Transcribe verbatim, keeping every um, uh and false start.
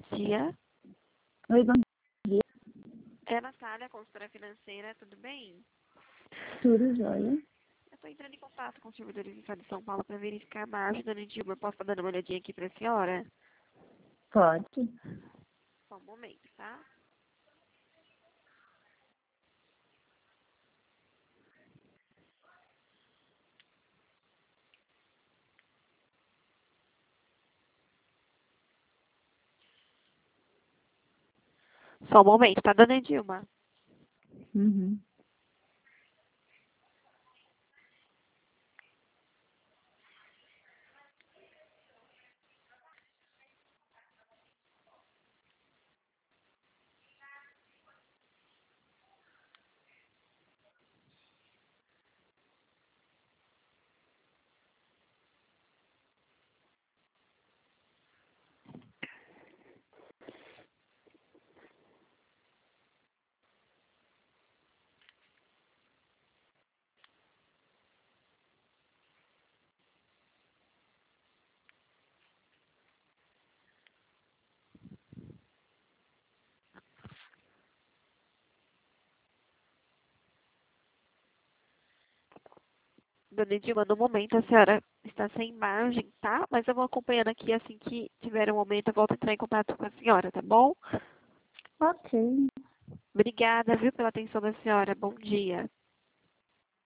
dia. Oi, bom dia. É a Natália, consultora financeira, tudo bem? Tudo jóia? Eu estou entrando em contato com os servidores do Estado de São Paulo para verificar a margem, dona Dilma. Posso estar dando uma olhadinha aqui para a senhora? Pode. Só um momento, tá? Só um momento, tá, dona Dilma? Uhum. Dona Dilma, no momento a senhora está sem margem, tá? Mas eu vou acompanhando aqui, assim que tiver um momento, eu volto a entrar em contato com a senhora, tá bom? Ok. Obrigada, viu, pela atenção da senhora. Bom dia.